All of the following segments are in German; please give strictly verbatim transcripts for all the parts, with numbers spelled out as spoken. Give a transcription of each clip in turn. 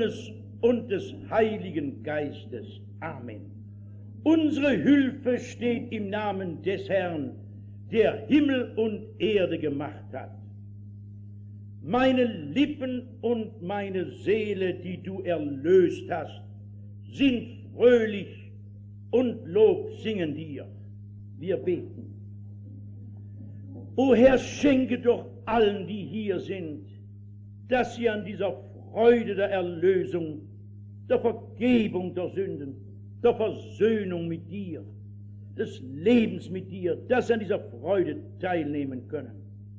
Sohnes und des Heiligen Geistes. Amen. Unsere Hilfe steht im Namen des Herrn, der Himmel und Erde gemacht hat. Meine Lippen und meine Seele, die du erlöst hast, sind fröhlich und Lob singen dir. Wir beten. O Herr, schenke doch allen, die hier sind, dass sie an dieser Freude der Erlösung, der Vergebung der Sünden, der Versöhnung mit dir, des Lebens mit dir, dass sie an dieser Freude teilnehmen können.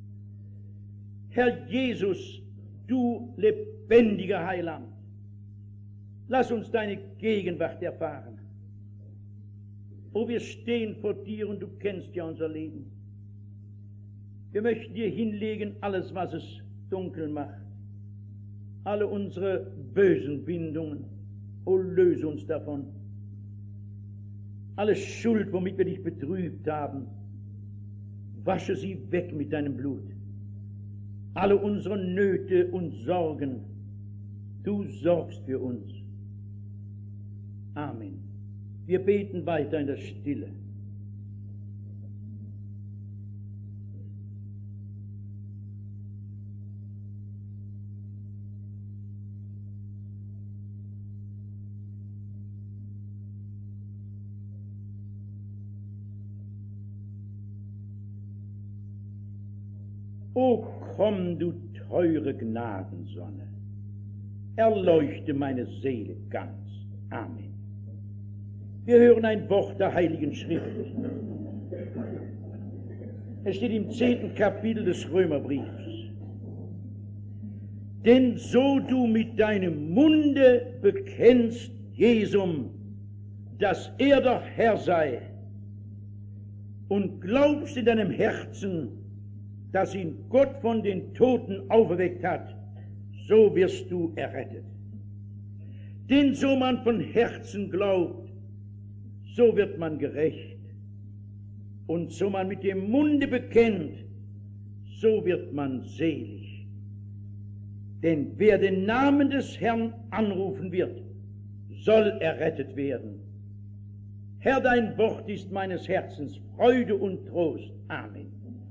Herr Jesus, du lebendiger Heiland, lass uns deine Gegenwart erfahren. O, wir stehen vor dir und du kennst ja unser Leben. Wir möchten dir hinlegen alles, was es dunkel macht, alle unsere bösen Bindungen. O, löse uns davon. Alle Schuld, womit wir dich betrübt haben, wasche sie weg mit deinem Blut. Alle unsere Nöte und Sorgen, du sorgst für uns. Amen. Wir beten weiter in der Stille. O komm, du teure Gnadensonne, erleuchte meine Seele ganz. Amen. Wir hören ein Wort der Heiligen Schrift. Es steht im zehnten Kapitel des Römerbriefs. Denn so du mit deinem Munde bekennst Jesum, dass er der Herr sei, und glaubst in deinem Herzen, dass ihn Gott von den Toten auferweckt hat, so wirst du errettet. Denn so man von Herzen glaubt, so wird man gerecht. Und so man mit dem Munde bekennt, so wird man selig. Denn wer den Namen des Herrn anrufen wird, soll errettet werden. Herr, dein Wort ist meines Herzens Freude und Trost. Amen.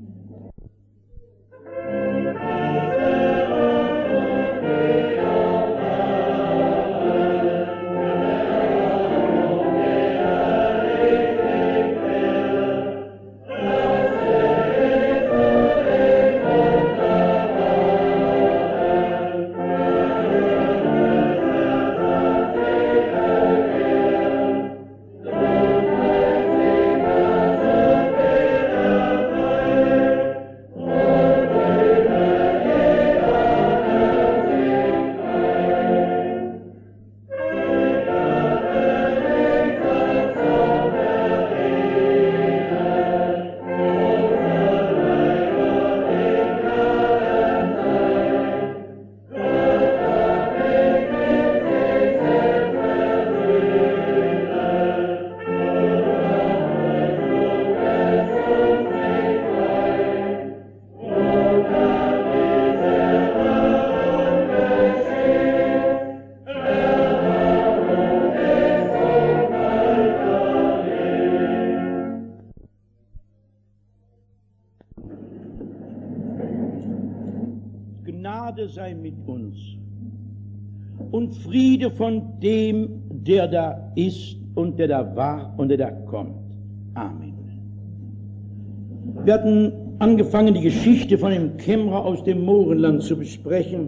Sei mit uns und Friede von dem, der da ist und der da war und der da kommt. Amen. Wir hatten angefangen, die Geschichte von dem Kämmerer aus dem Mohrenland zu besprechen.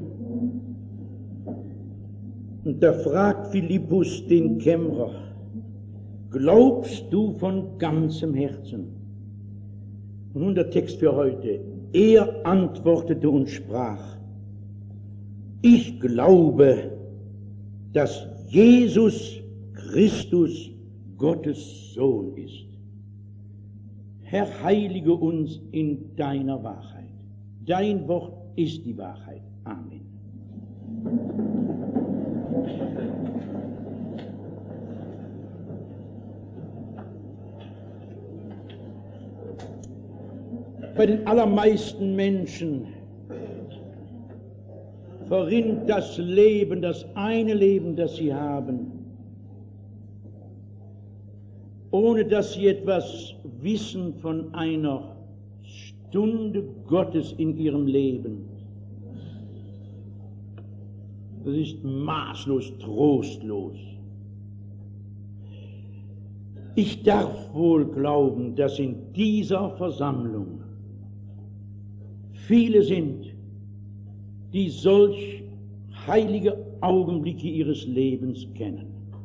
Und da fragt Philippus den Kämmerer: Glaubst du von ganzem Herzen? Und nun der Text für heute. Er antwortete und sprach: Ich glaube, dass Jesus Christus Gottes Sohn ist. Herr, heilige uns in deiner Wahrheit. Dein Wort ist die Wahrheit. Amen. Bei den allermeisten Menschen verrinnt das Leben, das eine Leben, das sie haben, ohne dass sie etwas wissen von einer Stunde Gottes in ihrem Leben. Das ist maßlos trostlos. Ich darf wohl glauben, dass in dieser Versammlung viele sind, die solch heilige Augenblicke ihres Lebens kennen,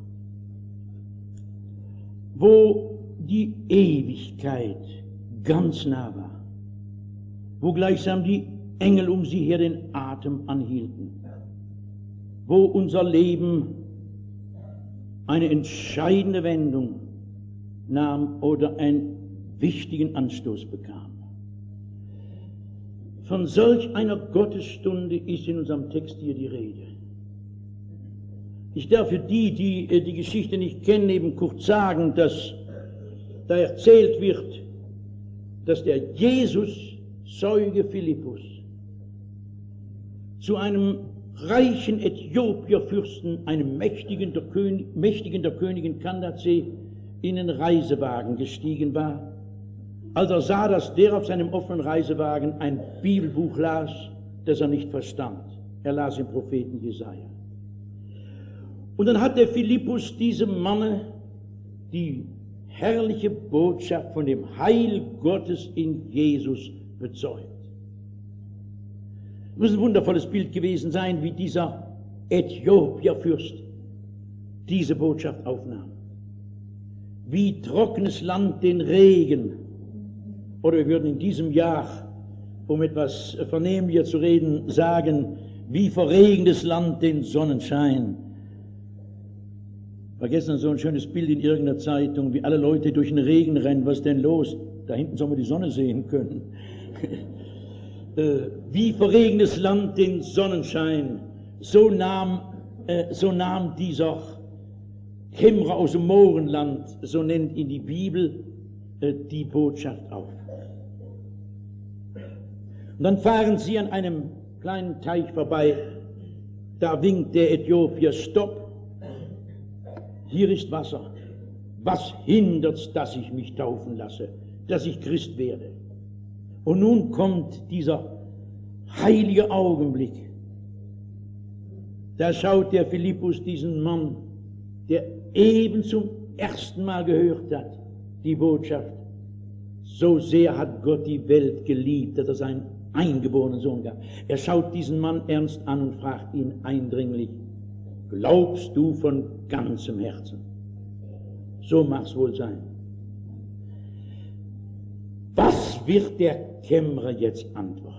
wo die Ewigkeit ganz nah war, wo gleichsam die Engel um sie her den Atem anhielten, wo unser Leben eine entscheidende Wendung nahm oder einen wichtigen Anstoß bekam. Von solch einer Gottesstunde ist in unserem Text hier die Rede. Ich darf für die, die die Geschichte nicht kennen, eben kurz sagen, dass da erzählt wird, dass der Jesus, Zeuge Philippus, zu einem reichen Äthiopierfürsten, einem mächtigen der, König, mächtigen der Königin Kandake, in den Reisewagen gestiegen war, als er sah, dass der auf seinem offenen Reisewagen ein Bibelbuch las, das er nicht verstand. Er las den Propheten Jesaja. Und dann hat der Philippus diesem Manne die herrliche Botschaft von dem Heil Gottes in Jesus bezeugt. Es muss ein wundervolles Bild gewesen sein, wie dieser Äthiopierfürst diese Botschaft aufnahm. Wie trockenes Land den Regen, oder wir würden in diesem Jahr, um etwas vernehmlicher zu reden, sagen, wie verregendes Land den Sonnenschein. War gestern so ein schönes Bild in irgendeiner Zeitung, wie alle Leute durch den Regen rennen. Was denn los? Da hinten soll man die Sonne sehen können. Wie verregendes Land den Sonnenschein. So nahm, äh, so nahm dieser Kämmerer aus dem Mohrenland, so nennt ihn die Bibel, äh, die Botschaft auf. Und dann fahren sie an einem kleinen Teich vorbei. Da winkt der Äthiopier: Stopp! Hier ist Wasser. Was hindert's, dass ich mich taufen lasse, dass ich Christ werde? Und nun kommt dieser heilige Augenblick. Da schaut der Philippus diesen Mann, der eben zum ersten Mal gehört hat, die Botschaft: So sehr hat Gott die Welt geliebt, dass er seinen eingeborenen Sohn gab. Er schaut diesen Mann ernst an und fragt ihn eindringlich: Glaubst du von ganzem Herzen? So mag's wohl sein. Was wird der Kämmerer jetzt antworten?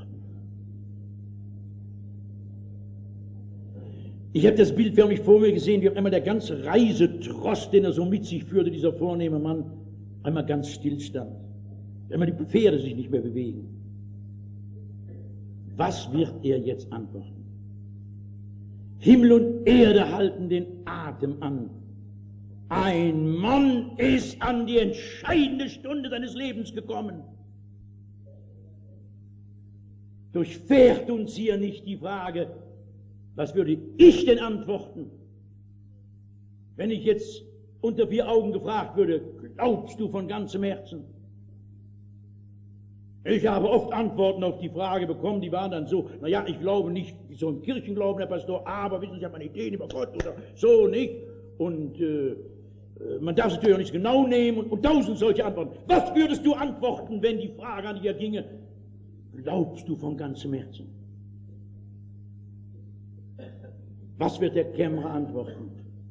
Ich habe das Bild förmlich vor mir gesehen, wie auf einmal der ganze Reisetrost, den er so mit sich führte, dieser vornehme Mann, einmal ganz still stand. Einmal die Pferde sich nicht mehr bewegen. Was wird er jetzt antworten? Himmel und Erde halten den Atem an. Ein Mann ist an die entscheidende Stunde seines Lebens gekommen. Durchfährt uns hier nicht die Frage, was würde ich denn antworten, wenn ich jetzt unter vier Augen gefragt würde: Glaubst du von ganzem Herzen? Ich habe oft Antworten auf die Frage bekommen, die waren dann so: Naja, ich glaube nicht so im Kirchenglauben, Herr Pastor, aber wissen Sie, ich habe meine Ideen über Gott oder so, nicht? Und äh, man darf es natürlich auch nicht genau nehmen und, und tausend solche Antworten. Was würdest du antworten, wenn die Frage an dir ginge: Glaubst du von ganzem Herzen? Was wird der Kämmerer antworten?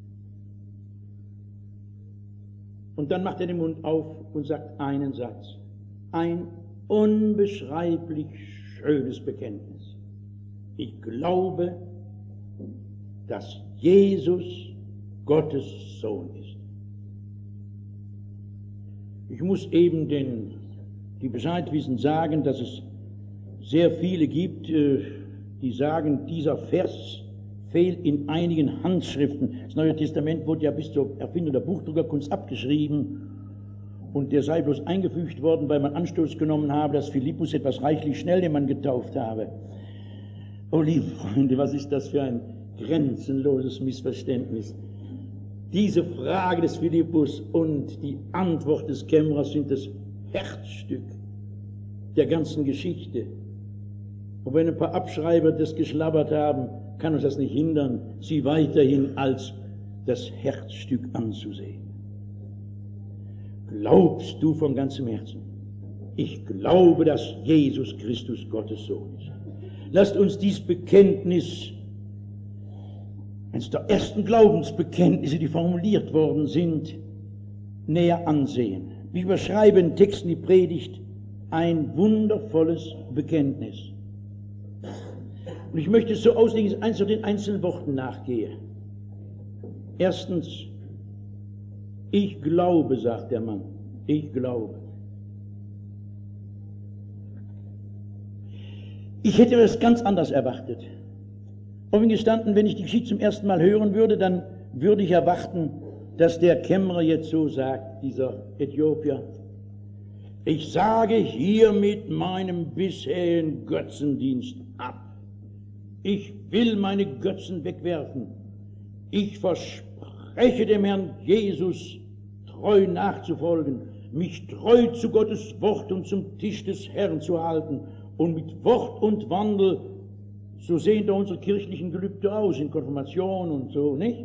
Und dann macht er den Mund auf und sagt einen Satz. Ein unbeschreiblich schönes Bekenntnis. Ich glaube, dass Jesus Gottes Sohn ist. Ich muss eben den, die Bescheid wissen, sagen, dass es sehr viele gibt, die sagen, dieser Vers fehlt in einigen Handschriften. Das Neue Testament wurde ja bis zur Erfindung der Buchdruckerkunst abgeschrieben und der sei bloß eingefügt worden, weil man Anstoß genommen habe, dass Philippus etwas reichlich schnell den Mann getauft habe. Oh, liebe Freunde, was ist das für ein grenzenloses Missverständnis? Diese Frage des Philippus und die Antwort des Kämmerers sind das Herzstück der ganzen Geschichte. Und wenn ein paar Abschreiber das geschlabbert haben, kann uns das nicht hindern, sie weiterhin als das Herzstück anzusehen. Glaubst du von ganzem Herzen? Ich glaube, dass Jesus Christus Gottes Sohn ist. Lasst uns dieses Bekenntnis, eines der ersten Glaubensbekenntnisse, die formuliert worden sind, näher ansehen. Ich überschreibe in Texten die Predigt ein wundervolles Bekenntnis. Und ich möchte es so auslegen, dass ich eins zu den einzelnen Worten nachgehe. Erstens, ich glaube, sagt der Mann, ich glaube. Ich hätte das ganz anders erwartet. Offen gestanden, wenn ich die Geschichte zum ersten Mal hören würde, dann würde ich erwarten, dass der Kämmerer jetzt so sagt, dieser Äthiopier: Ich sage hiermit meinem bisherigen Götzendienst ab. Ich will meine Götzen wegwerfen. Ich verspreche dem Herrn Jesus treu nachzufolgen, mich treu zu Gottes Wort und zum Tisch des Herrn zu halten und mit Wort und Wandel, so sehen da unsere kirchlichen Gelübde aus, in Konfirmation und so, nicht?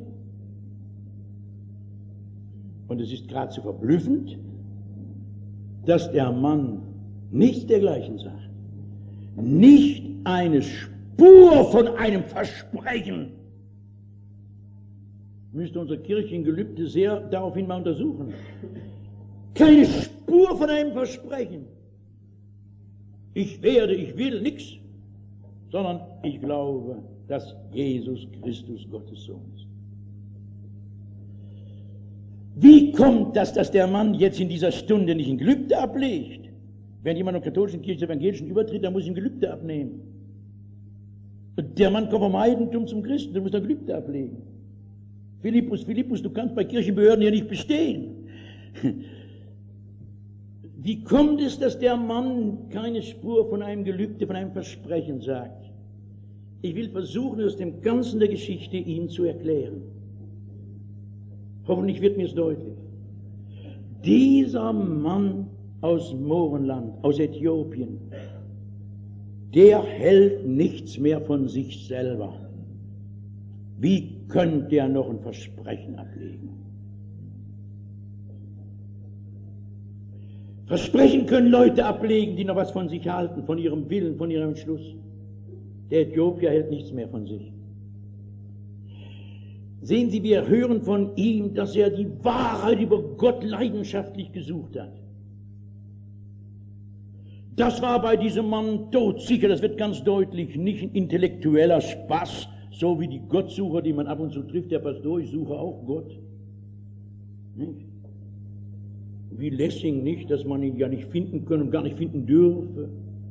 Und es ist geradezu verblüffend, dass der Mann nichts dergleichen sagt. Nicht eine Spur von einem Versprechen. Müsste unsere kirchlichen Gelübde sehr daraufhin mal untersuchen. Keine Spur von einem Versprechen. Ich werde, ich will nichts, sondern ich glaube, dass Jesus Christus Gottes Sohn ist. Wie kommt das, dass der Mann jetzt in dieser Stunde nicht ein Gelübde ablegt? Wenn jemand in der katholischen Kirche zur evangelischen übertritt, dann muss er ein Gelübde abnehmen. Und der Mann kommt vom Heidentum zum Christen, der muss ein Gelübde ablegen. Philippus, Philippus, du kannst bei Kirchenbehörden ja nicht bestehen. Wie kommt es, dass der Mann keine Spur von einem Gelübde, von einem Versprechen sagt? Ich will versuchen, aus dem Ganzen der Geschichte ihm zu erklären. Hoffentlich wird mir es deutlich. Dieser Mann aus Mohrenland, aus Äthiopien, der hält nichts mehr von sich selber. Wie könnte er noch ein Versprechen ablegen? Versprechen können Leute ablegen, die noch was von sich halten, von ihrem Willen, von ihrem Entschluss. Der Äthiopier hält nichts mehr von sich. Sehen Sie, wir hören von ihm, dass er die Wahrheit über Gott leidenschaftlich gesucht hat. Das war bei diesem Mann todsicher, das wird ganz deutlich, nicht ein intellektueller Spaß, so wie die Gottsucher, die man ab und zu trifft. Der Pastor, ich suche auch Gott. Nicht? Wie Lessing nicht, dass man ihn ja nicht finden können und gar nicht finden dürfe.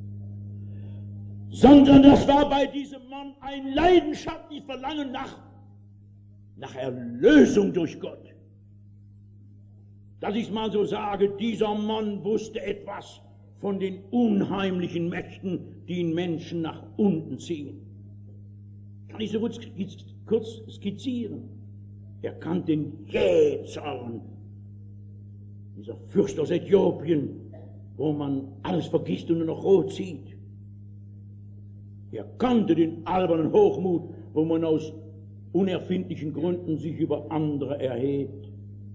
Sondern das war bei diesem Mann ein leidenschaftliches Verlangen nach, nach Erlösung durch Gott. Dass ich es mal so sage, dieser Mann wusste etwas von den unheimlichen Mächten, die den Menschen nach unten ziehen. Kann ich so kurz, kurz skizzieren. Er kannte den Jähzorn, dieser Fürst aus Äthiopien, wo man alles vergisst und nur noch rot sieht. Er kannte den albernen Hochmut, wo man aus unerfindlichen Gründen sich über andere erhebt.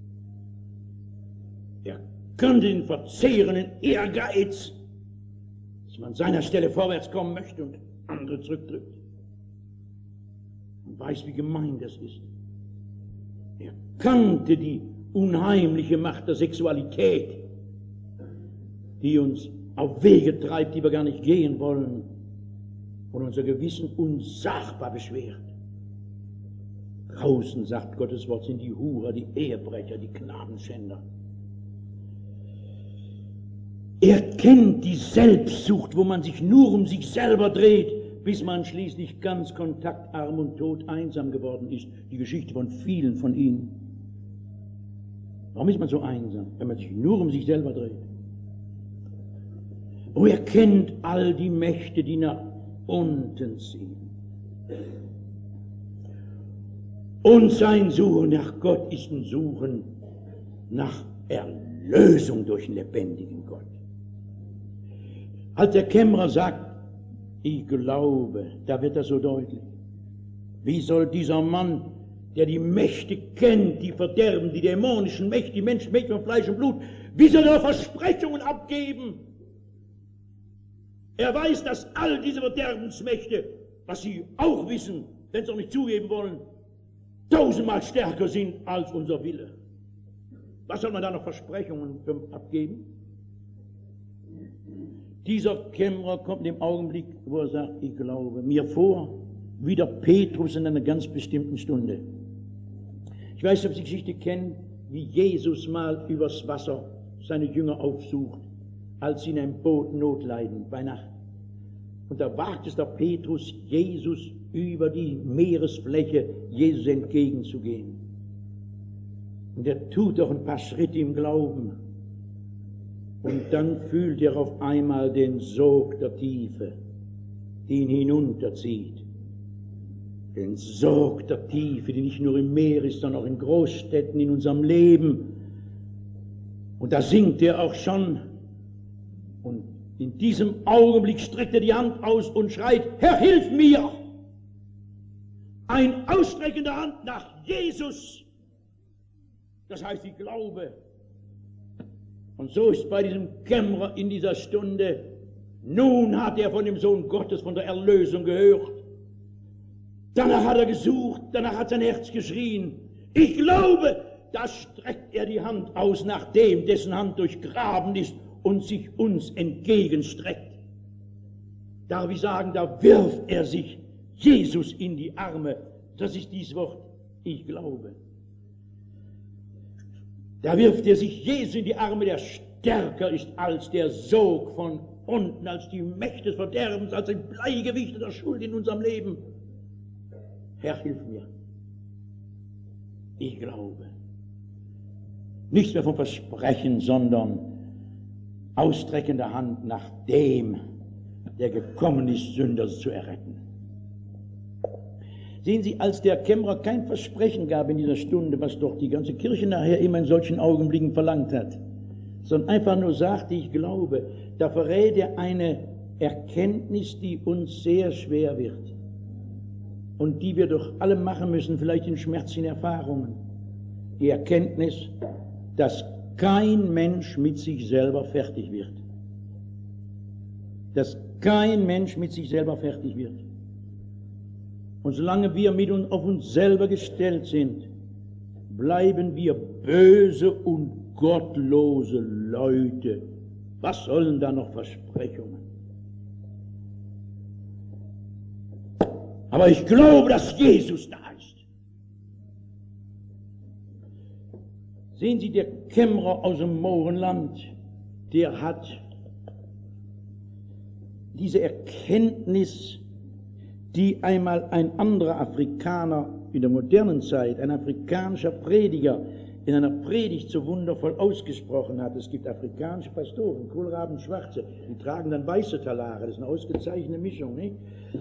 Er kannte den verzehrenden Ehrgeiz, dass man an seiner Stelle vorwärts kommen möchte und andere zurückdrückt. Und weiß, wie gemein das ist. Er kannte die unheimliche Macht der Sexualität, die uns auf Wege treibt, die wir gar nicht gehen wollen und unser Gewissen unsagbar beschwert. Draußen, sagt Gottes Wort, sind die Hurer, die Ehebrecher, die Knabenschänder. Er kennt die Selbstsucht, wo man sich nur um sich selber dreht, bis man schließlich ganz kontaktarm und tot einsam geworden ist. Die Geschichte von vielen von ihnen. Warum ist man so einsam? Wenn man sich nur um sich selber dreht. Oh, er kennt all die Mächte, die nach unten ziehen. Und sein Suchen nach Gott ist ein Suchen nach Erlösung durch den lebendigen Gott. Als der Kämmerer sagt, ich glaube, da wird das so deutlich. Wie soll dieser Mann, der die Mächte kennt, die Verderben, die dämonischen Mächte, die Menschen, Mächte von Fleisch und Blut, wie soll er Versprechungen abgeben? Er weiß, dass all diese Verderbensmächte, was sie auch wissen, wenn sie auch nicht zugeben wollen, tausendmal stärker sind als unser Wille. Was soll man da noch Versprechungen abgeben? Dieser Kämmerer kommt im Augenblick, wo er sagt, ich glaube, mir vor, wie der Petrus in einer ganz bestimmten Stunde. Ich weiß nicht, ob Sie die Geschichte kennen, wie Jesus mal übers Wasser seine Jünger aufsucht, als sie in einem Boot Not leiden bei Nacht. Und da wagt es der Petrus, Jesus über die Meeresfläche, Jesus entgegenzugehen. Und er tut doch ein paar Schritte im Glauben. Und dann fühlt er auf einmal den Sog der Tiefe, die ihn hinunterzieht. Den Sog der Tiefe, die nicht nur im Meer ist, sondern auch in Großstädten, in unserem Leben. Und da singt er auch schon. Und in diesem Augenblick streckt er die Hand aus und schreit, Herr, hilf mir! Ein Ausstrecken der Hand nach Jesus. Das heißt, ich glaube. Und so ist bei diesem Kämmerer in dieser Stunde, nun hat er von dem Sohn Gottes, von der Erlösung gehört. Danach hat er gesucht, danach hat sein Herz geschrien. Ich glaube, da streckt er die Hand aus nach dem, dessen Hand durchgraben ist und sich uns entgegenstreckt. Darf ich sagen, da wirft er sich Jesus in die Arme. Das ist dieses Wort, ich glaube. Da wirft er sich Jesus in die Arme, der stärker ist als der Sog von unten, als die Mächte des Verderbens, als ein Bleigewicht der Schuld in unserem Leben. Herr, hilf mir. Ich glaube. Nichts mehr vom Versprechen, sondern ausstreckende Hand nach dem, der gekommen ist, Sünder zu erretten. Sehen Sie, als der Kämmerer kein Versprechen gab in dieser Stunde, was doch die ganze Kirche nachher immer in solchen Augenblicken verlangt hat, sondern einfach nur sagte, ich glaube, da verrät er eine Erkenntnis, die uns sehr schwer wird und die wir doch alle machen müssen, vielleicht in schmerzlichen Erfahrungen. Die Erkenntnis, dass kein Mensch mit sich selber fertig wird. Dass kein Mensch mit sich selber fertig wird. Und solange wir mit uns auf uns selber gestellt sind, bleiben wir böse und gottlose Leute. Was sollen da noch Versprechungen? Aber ich glaube, dass Jesus da ist. Sehen Sie, der Kämmerer aus dem Mohrenland, der hat diese Erkenntnis, die einmal ein anderer Afrikaner in der modernen Zeit, ein afrikanischer Prediger, in einer Predigt so wundervoll ausgesprochen hat. Es gibt afrikanische Pastoren, Kohlraben, Schwarze, die tragen dann weiße Talare, das ist eine ausgezeichnete Mischung, nicht?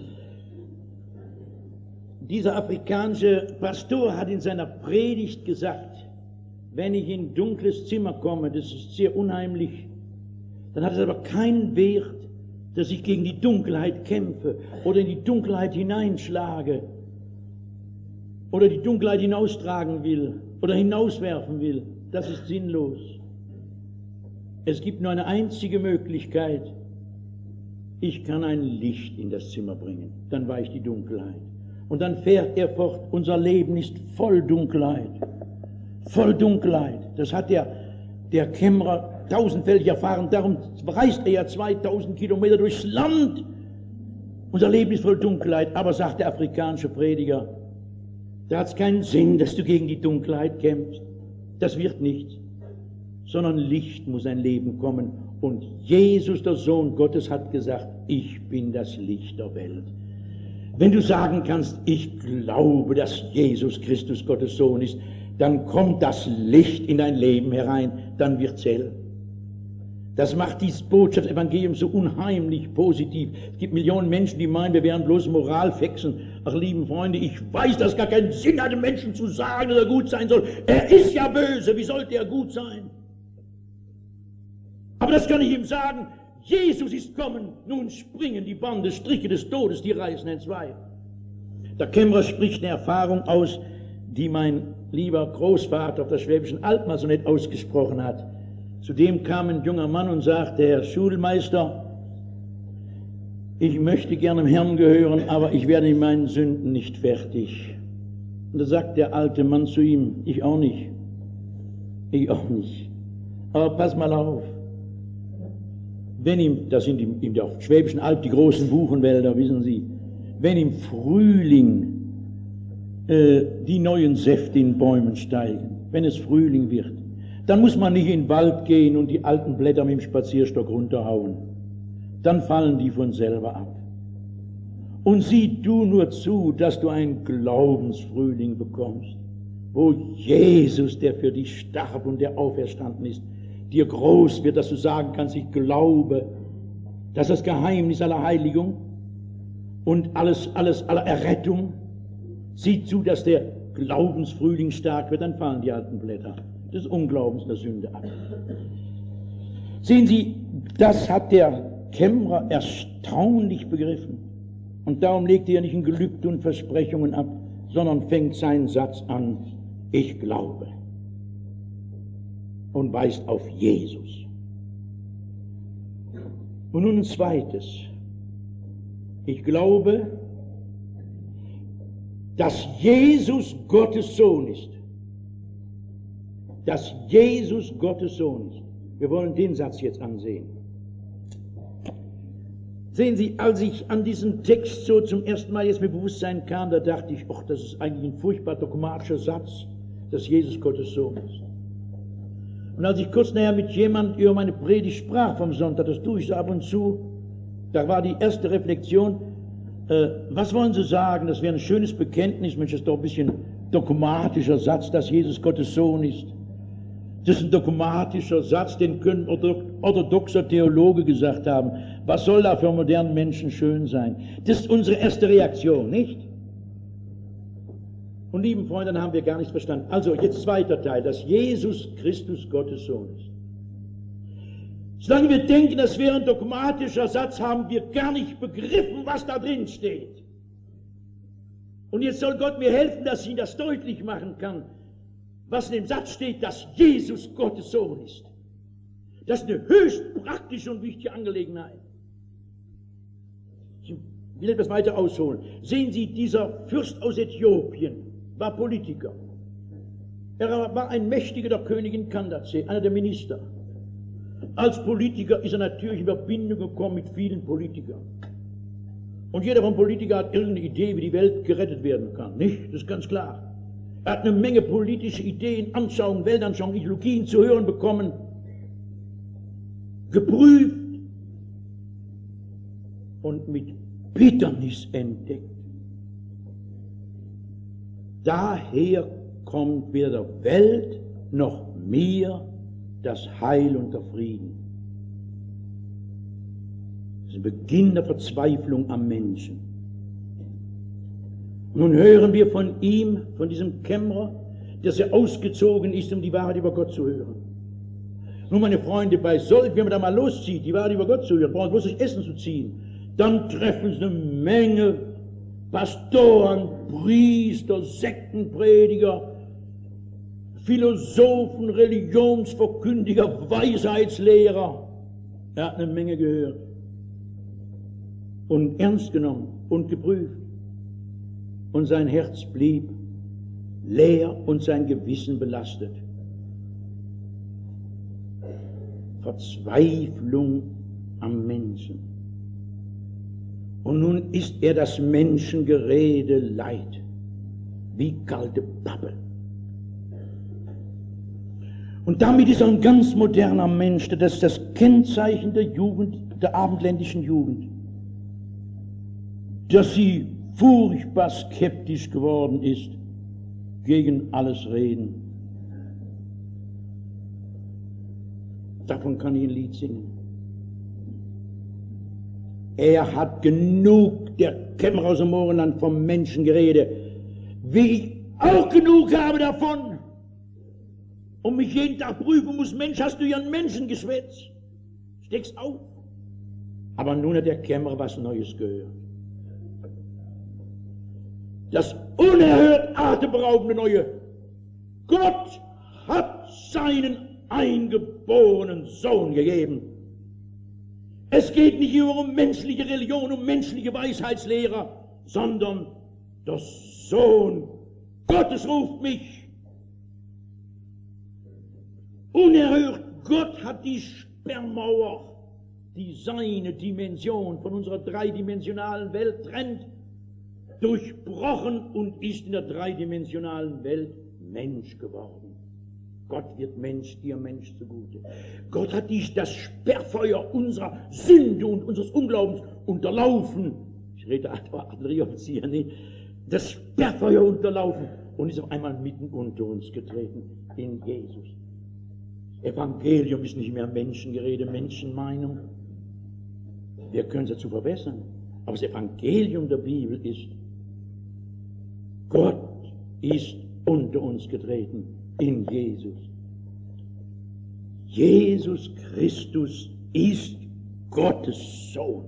Dieser afrikanische Pastor hat in seiner Predigt gesagt, wenn ich in ein dunkles Zimmer komme, das ist sehr unheimlich, dann hat es aber keinen Wert, dass ich gegen die Dunkelheit kämpfe oder in die Dunkelheit hineinschlage oder die Dunkelheit hinaustragen will oder hinauswerfen will. Das ist sinnlos. Es gibt nur eine einzige Möglichkeit. Ich kann ein Licht in das Zimmer bringen, dann weicht die Dunkelheit. Und dann fährt er fort, unser Leben ist voll Dunkelheit. Voll Dunkelheit. Das hat der, der Kämmerer tausendfältig erfahren, darum reist er ja zweitausend Kilometer durchs Land. Unser Leben ist voll Dunkelheit, aber sagt der afrikanische Prediger, da hat es keinen Sinn, dass du gegen die Dunkelheit kämpfst. Das wird nichts, sondern Licht muss ein Leben kommen. Und Jesus, der Sohn Gottes, hat gesagt, ich bin das Licht der Welt. Wenn du sagen kannst, ich glaube, dass Jesus Christus Gottes Sohn ist, dann kommt das Licht in dein Leben herein, dann wird's hell. Das macht dieses Botschaftsevangelium so unheimlich positiv. Es gibt Millionen Menschen, die meinen, wir wären bloß Moralfexen. Ach, lieben Freunde, ich weiß, dass es gar keinen Sinn hat, dem Menschen zu sagen, dass er gut sein soll. Er ist ja böse, wie sollte er gut sein? Aber das kann ich ihm sagen. Jesus ist kommen, nun springen die Bande, Stricke des Todes, die reißen entzwei. Der Kämmerer spricht eine Erfahrung aus, die mein lieber Großvater auf der Schwäbischen Alb mal so nett ausgesprochen hat. Zudem kam ein junger Mann und sagte, Herr Schulmeister, ich möchte gerne dem Herrn gehören, aber ich werde in meinen Sünden nicht fertig. Und da sagt der alte Mann zu ihm, ich auch nicht, ich auch nicht, aber pass mal auf. Wenn ihm, das sind in, in der Schwäbischen Alb die großen Buchenwälder, wissen Sie, wenn im Frühling äh, die neuen Säfte in Bäumen steigen, wenn es Frühling wird, dann muss man nicht in den Wald gehen und die alten Blätter mit dem Spazierstock runterhauen. Dann fallen die von selber ab. Und sieh du nur zu, dass du einen Glaubensfrühling bekommst, wo Jesus, der für dich starb und der auferstanden ist, dir groß wird, dass du sagen kannst, ich glaube, dass das Geheimnis aller Heiligung und alles, alles, aller Errettung, sieh zu, dass der Glaubensfrühling stark wird, dann fallen die alten Blätter des Unglaubens, der Sünde ab. Sehen Sie, das hat der Kämmerer erstaunlich begriffen. Und darum legte er nicht in Gelübde und Versprechungen ab, sondern fängt seinen Satz an, ich glaube. Und weist auf Jesus. Und nun ein zweites. Ich glaube, dass Jesus Gottes Sohn ist. Dass Jesus Gottes Sohn ist. Wir wollen den Satz jetzt ansehen. Sehen Sie, als ich an diesen Text so zum ersten Mal jetzt mit Bewusstsein kam, da dachte ich, ach, das ist eigentlich ein furchtbar dogmatischer Satz, dass Jesus Gottes Sohn ist. Und als ich kurz nachher mit jemand über meine Predigt sprach vom Sonntag, das tue ich so ab und zu, da war die erste Reflexion, äh, was wollen Sie sagen, das wäre ein schönes Bekenntnis, Mensch, das ist doch ein bisschen dogmatischer Satz, dass Jesus Gottes Sohn ist. Das ist ein dogmatischer Satz, den können orthodoxer Theologe gesagt haben. Was soll da für modernen Menschen schön sein? Das ist unsere erste Reaktion, nicht? Und lieben Freunde, dann haben wir gar nichts verstanden. Also jetzt zweiter Teil, dass Jesus Christus Gottes Sohn ist. Solange wir denken, das wäre ein dogmatischer Satz, haben wir gar nicht begriffen, was da drin steht. Und jetzt soll Gott mir helfen, dass ich Ihnen das deutlich machen kann, was in dem Satz steht, dass Jesus Gottes Sohn ist. Das ist eine höchst praktische und wichtige Angelegenheit. Ich will etwas weiter ausholen. Sehen Sie, dieser Fürst aus Äthiopien war Politiker. Er war ein Mächtiger der Königin Candace, einer der Minister. Als Politiker ist er natürlich in Verbindung gekommen mit vielen Politikern. Und jeder von Politikern hat irgendeine Idee, wie die Welt gerettet werden kann. Nicht? Das ist ganz klar. Er hat eine Menge politische Ideen, Anschauungen, Weltanschauungen, Ideologien zu hören bekommen, geprüft und mit Bitternis entdeckt. Daher kommt weder der Welt noch mir das Heil und der Frieden. Das ist ein Beginn der Verzweiflung am Menschen. Nun hören wir von ihm, von diesem Kämmerer, dass er ausgezogen ist, um die Wahrheit über Gott zu hören. Nun, meine Freunde, bei solch, wenn man da mal loszieht, die Wahrheit über Gott zu hören, braucht bloß sich Essen zu ziehen, dann treffen sie eine Menge Pastoren, Priester, Sektenprediger, Philosophen, Religionsverkündiger, Weisheitslehrer. Er hat eine Menge gehört und ernst genommen und geprüft. Und sein Herz blieb leer und sein Gewissen belastet. Verzweiflung am Menschen. Und nun ist er das Menschengerede leid, wie kalte Pappe. Und damit ist er ein ganz moderner Mensch, das ist das Kennzeichen der Jugend, der abendländischen Jugend, dass sie furchtbar skeptisch geworden ist gegen alles Reden. Davon kann ich ein Lied singen. Er hat genug, der Kämmerer aus dem Morgenland, vom Menschen geredet, wie ich auch genug habe davon. Und mich jeden Tag prüfen muss, Mensch, hast du ja einen Menschengeschwätz? Steck's auf. Aber nun hat der Kämmerer was Neues gehört. Das unerhört atemberaubende Neue. Gott hat seinen eingeborenen Sohn gegeben. Es geht nicht nur um menschliche Religion, um menschliche Weisheitslehrer, sondern der Sohn Gottes ruft mich. Unerhört, Gott hat die Sperrmauer, die seine Dimension von unserer dreidimensionalen Welt trennt, durchbrochen und ist in der dreidimensionalen Welt Mensch geworden. Gott wird Mensch, dir Mensch zugute. Gott hat dies, das Sperrfeuer unserer Sünde und unseres Unglaubens unterlaufen. Ich rede Artillerieoffizier, nicht? Das Sperrfeuer unterlaufen und ist auf einmal mitten unter uns getreten in Jesus. Evangelium ist nicht mehr Menschengerede, Menschenmeinung. Wir können es dazu verbessern. Aber das Evangelium der Bibel ist, Gott ist unter uns getreten in Jesus. Jesus Christus ist Gottes Sohn.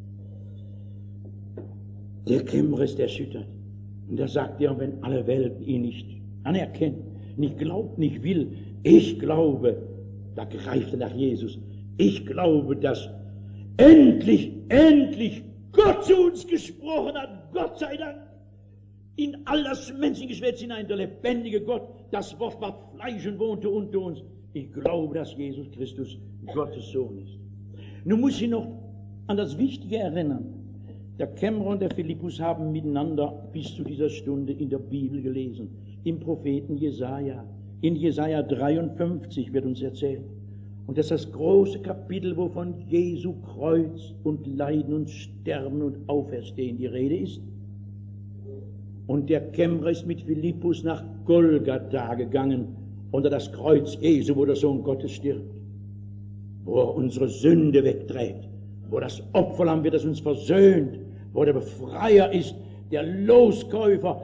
Der Kämmerer ist erschüttert. Und er sagt ja, wenn alle Welt ihn nicht anerkennt, nicht glaubt, nicht will, ich glaube, da greift er nach Jesus, ich glaube, dass endlich, endlich Gott zu uns gesprochen hat, Gott sei Dank, in all das Menschengeschwätz hinein, der lebendige Gott, das Wort ward Fleisch und wohnte unter uns. Ich glaube, dass Jesus Christus Gottes Sohn ist. Nun muss ich noch an das Wichtige erinnern. Der Kämmerer und der Philippus haben miteinander bis zu dieser Stunde in der Bibel gelesen, im Propheten Jesaja. In Jesaja dreiundfünfzig wird uns erzählt. Und das ist das große Kapitel, wo von Jesu Kreuz und Leiden und Sterben und Auferstehen die Rede ist. Und der Kämmerer ist mit Philippus nach Golgatha gegangen, unter das Kreuz Jesu, wo der Sohn Gottes stirbt, wo er unsere Sünde wegträgt, wo das Opferlamm wird, das uns versöhnt, wo der Befreier ist, der Loskäufer.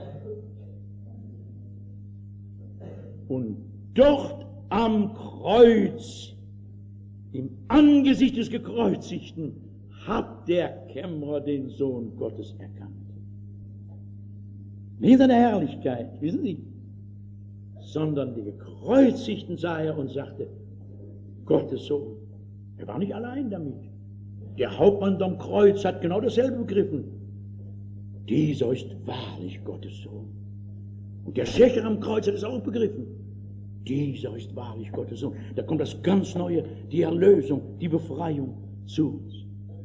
Und dort am Kreuz, im Angesicht des Gekreuzigten, hat der Kämmerer den Sohn Gottes erkannt. Nicht seine Herrlichkeit, wissen Sie, sondern die Gekreuzigten sah er und sagte, Gottes Sohn. Er war nicht allein damit. Der Hauptmann am Kreuz hat genau dasselbe begriffen. Dieser ist wahrlich Gottes Sohn. Und der Schächer am Kreuz hat es auch begriffen. Dieser ist wahrlich Gottes Sohn. Da kommt das ganz Neue, die Erlösung, die Befreiung zu uns.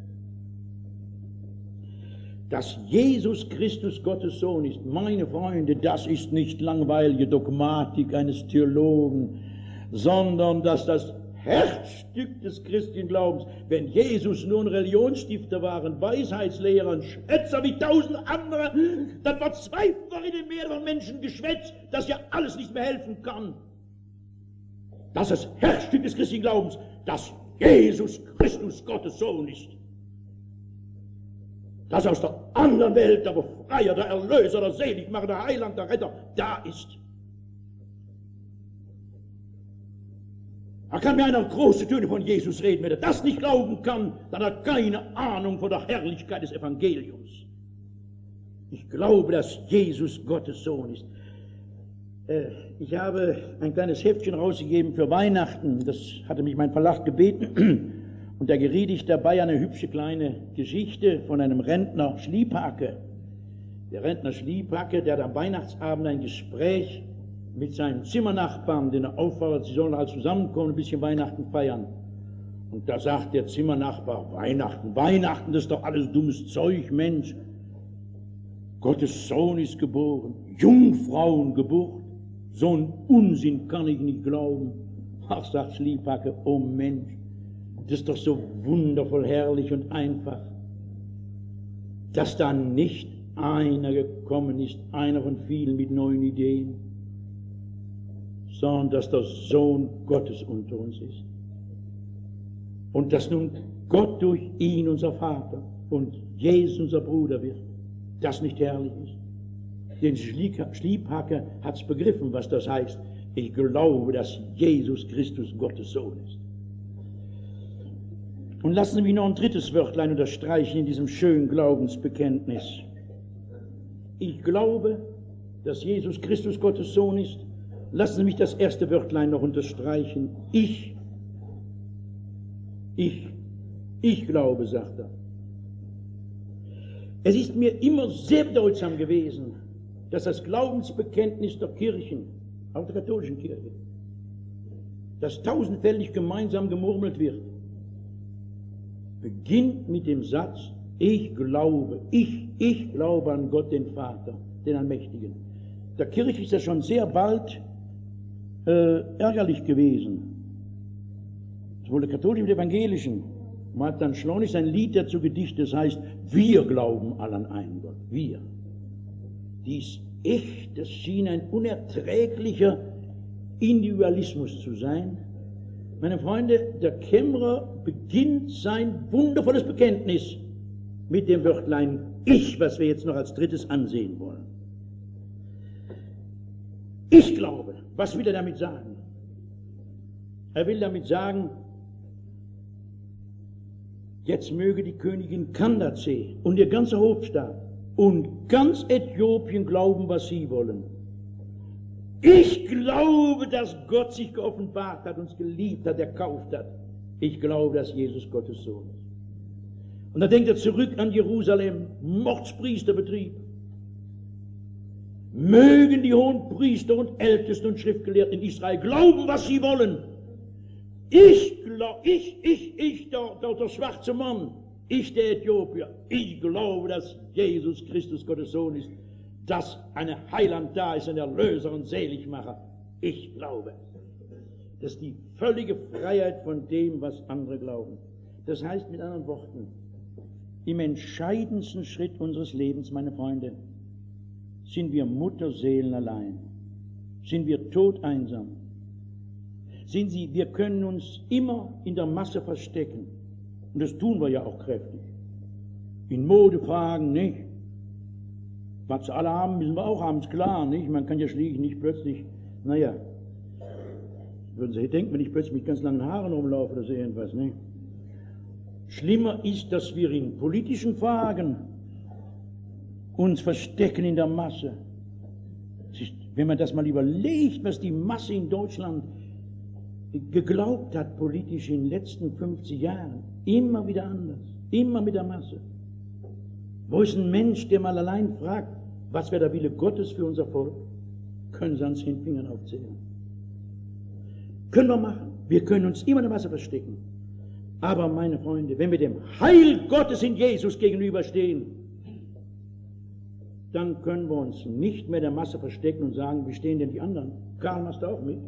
Dass Jesus Christus Gottes Sohn ist, meine Freunde, das ist nicht langweilige Dogmatik eines Theologen, sondern dass das Herzstück des christlichen Glaubens, wenn Jesus nur ein Religionsstifter war, ein Weisheitslehrer, ein Schwätzer wie tausend andere, dann verzweifelt er in dem Meer von Menschengeschwätz, das ja alles nicht mehr helfen kann. Das ist das Herzstück des christlichen Glaubens, dass Jesus Christus Gottes Sohn ist. Dass aus der anderen Welt der Befreier, der Erlöser, der Seligmacher, der Heiland, der Retter da ist. Da kann mir einer große Töne von Jesus reden. Wenn er das nicht glauben kann, dann hat er keine Ahnung von der Herrlichkeit des Evangeliums. Ich glaube, dass Jesus Gottes Sohn ist. Äh, ich habe ein kleines Heftchen rausgegeben für Weihnachten. Das hatte mich mein Verlag gebeten. Und da geriet ich dabei eine hübsche kleine Geschichte von einem Rentner Schliephacke. Der Rentner Schliephacke, der hat am Weihnachtsabend ein Gespräch mit seinen Zimmernachbarn, den er auffordert, sie sollen halt zusammenkommen, ein bisschen Weihnachten feiern. Und da sagt der Zimmernachbar, Weihnachten, Weihnachten, das ist doch alles dummes Zeug, Mensch. Gottes Sohn ist geboren, Jungfrauengeburt, so einen Unsinn kann ich nicht glauben. Ach, sagt Schliephacke, oh Mensch, das ist doch so wundervoll herrlich und einfach, dass da nicht einer gekommen ist, einer von vielen mit neuen Ideen, sondern dass der Sohn Gottes unter uns ist. Und dass nun Gott durch ihn unser Vater und Jesus unser Bruder wird, das nicht herrlich ist. Den Schliebhacker hat es begriffen, was das heißt. Ich glaube, dass Jesus Christus Gottes Sohn ist. Und lassen Sie mich noch ein drittes Wörtlein unterstreichen in diesem schönen Glaubensbekenntnis. Ich glaube, dass Jesus Christus Gottes Sohn ist. Lassen Sie mich das erste Wörtlein noch unterstreichen. Ich, ich, ich glaube, sagt er. Es ist mir immer sehr bedeutsam gewesen, dass das Glaubensbekenntnis der Kirchen, auch der katholischen Kirche, das tausendfältig gemeinsam gemurmelt wird, beginnt mit dem Satz, ich glaube, ich, ich glaube an Gott, den Vater, den Allmächtigen. Der Kirche ist das schon sehr bald äh, ärgerlich gewesen. Sowohl der katholischen wie der evangelischen. Man hat dann schleunigst ein Lied dazu gedichtet, das heißt, wir glauben alle an einen Gott, wir. Dies echt, das schien ein unerträglicher Individualismus zu sein. Meine Freunde, der Kämmerer beginnt sein wundervolles Bekenntnis mit dem Wörtlein Ich, was wir jetzt noch als drittes ansehen wollen. Ich glaube, was will er damit sagen? Er will damit sagen, jetzt möge die Königin Kandace und ihr ganzer Hofstaat und ganz Äthiopien glauben, was sie wollen. Ich glaube, dass Gott sich geoffenbart hat, uns geliebt hat, erkauft hat. Ich glaube, dass Jesus Gottes Sohn ist. Und dann denkt er zurück an Jerusalem, Mordspriesterbetrieb. Mögen die hohen Priester und Ältesten und Schriftgelehrten in Israel glauben, was sie wollen. Ich glaube, ich, ich, ich, der, der, der schwarze Mann, ich, der Äthiopier, ich glaube, dass Jesus Christus Gottes Sohn ist, dass ein Heiland da ist, ein Erlöser und Seligmacher. Ich glaube. Das ist die völlige Freiheit von dem, was andere glauben. Das heißt mit anderen Worten, im entscheidendsten Schritt unseres Lebens, meine Freunde, sind wir Mutterseelen allein. Sind wir todeinsam. Sehen Sie, wir können uns immer in der Masse verstecken. Und das tun wir ja auch kräftig. In Modefragen, nicht? Was alle haben, müssen wir auch haben, ist klar, nicht? Man kann ja schließlich nicht plötzlich, naja, würden Sie denken, wenn ich plötzlich mit ganz langen Haaren rumlaufe oder so irgendwas, nicht? Schlimmer ist, dass wir in politischen Fragen uns verstecken in der Masse. Ist, wenn man das mal überlegt, was die Masse in Deutschland geglaubt hat, politisch in den letzten fünfzig Jahren, immer wieder anders, immer mit der Masse. Wo ist ein Mensch, der mal allein fragt, was wäre der Wille Gottes für unser Volk? Können Sie an zehn Fingern aufzählen. Können wir machen. Wir können uns immer in der Masse verstecken. Aber, meine Freunde, wenn wir dem Heil Gottes in Jesus gegenüberstehen, dann können wir uns nicht mehr der Masse verstecken und sagen, wie stehen denn die anderen? Karl, machst du auch mit?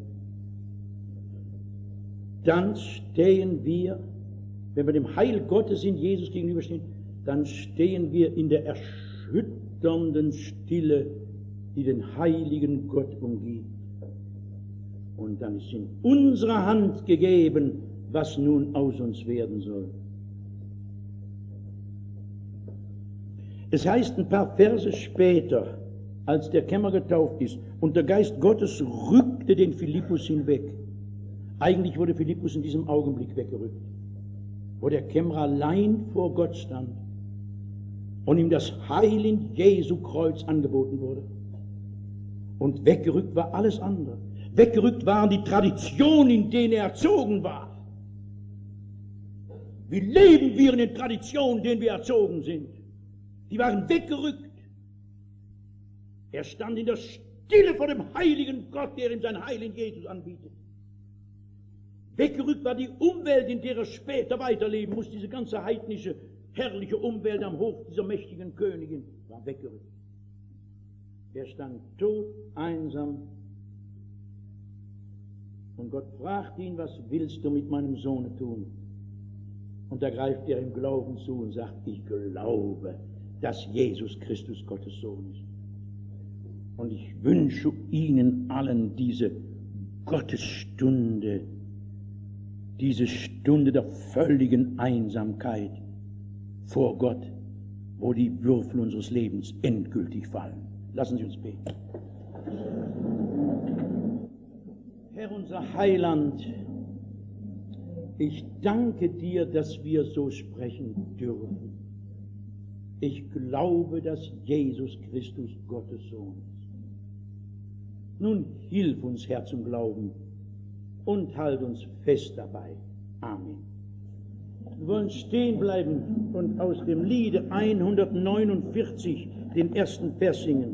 Dann stehen wir, wenn wir dem Heil Gottes in Jesus gegenüberstehen, dann stehen wir in der erschütternden Stille, die den heiligen Gott umgibt. Und dann ist in unserer Hand gegeben, was nun aus uns werden soll. Es heißt ein paar Verse später, als der Kämmerer getauft ist, und der Geist Gottes rückte den Philippus hinweg. Eigentlich wurde Philippus in diesem Augenblick weggerückt, wo der Kämmerer allein vor Gott stand und ihm das Heil in Jesu Kreuz angeboten wurde. Und weggerückt war alles andere. Weggerückt waren die Traditionen, in denen er erzogen war. Wie leben wir in den Traditionen, in denen wir erzogen sind? Die waren weggerückt. Er stand in der Stille vor dem heiligen Gott, der ihm sein Heil in Jesus anbietet. Weggerückt war die Umwelt, in der er später weiterleben muss. Diese ganze heidnische, herrliche Umwelt am Hof dieser mächtigen Königin war weggerückt. Er stand tot, einsam. Und Gott fragt ihn, was willst du mit meinem Sohne tun? Und da greift er im Glauben zu und sagt, ich glaube, dass Jesus Christus Gottes Sohn ist. Und ich wünsche Ihnen allen diese Gottesstunde, diese Stunde der völligen Einsamkeit vor Gott, wo die Würfel unseres Lebens endgültig fallen. Lassen Sie uns beten. Herr, unser Heiland, ich danke dir, dass wir so sprechen dürfen. Ich glaube, dass Jesus Christus Gottes Sohn ist. Nun hilf uns, Herr, zum Glauben und halt uns fest dabei. Amen. Wir wollen stehen bleiben und aus dem Liede hundertneunundvierzig den ersten Vers singen.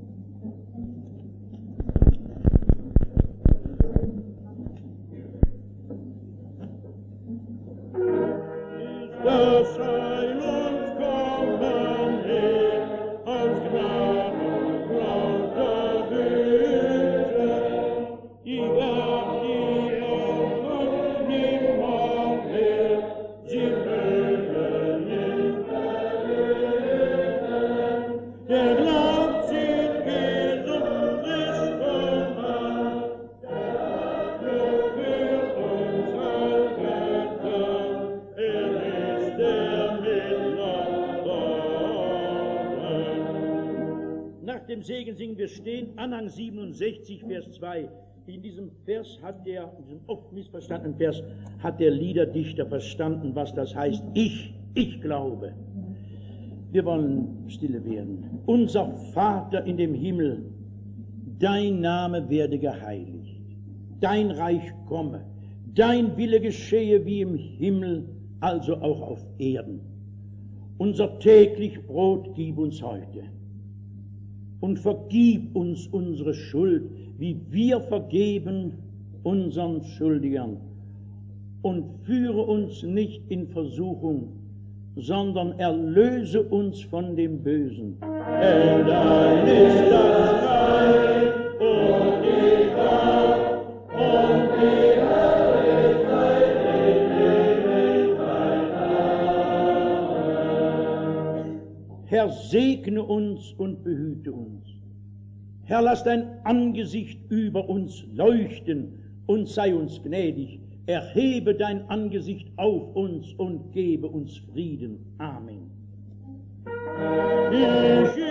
Das Heil uns kommen her, aus Gnade und lauter Güte, die gab die Erde nimmer mehr, sie mögen nicht vergehen. Der Glaubt sieht Jesus ist kommen, der für uns allgetan, er ist der Mittler. Nach dem Segen singen wir stehen, Anhang siebenundsechzig, Vers zwei. In diesem Vers hat der, in diesem oft missverstandenen Vers, hat der Liederdichter verstanden, was das heißt. Ich, ich glaube. Wir wollen stille werden. Unser Vater in dem Himmel, dein Name werde geheiligt. Dein Reich komme. Dein Wille geschehe wie im Himmel, also auch auf Erden. Unser täglich Brot gib uns heute. Und vergib uns unsere Schuld, wie wir vergeben unseren Schuldigern. Und führe uns nicht in Versuchung, sondern erlöse uns von dem Bösen. Denn dein ist das Reich und die Kraft und die Herrlichkeit in Ewigkeit. Amen. Herr, segne uns und behüte uns. Herr, lass dein Angesicht über uns leuchten und sei uns gnädig. Erhebe dein Angesicht auf uns und gebe uns Frieden. Amen. Ich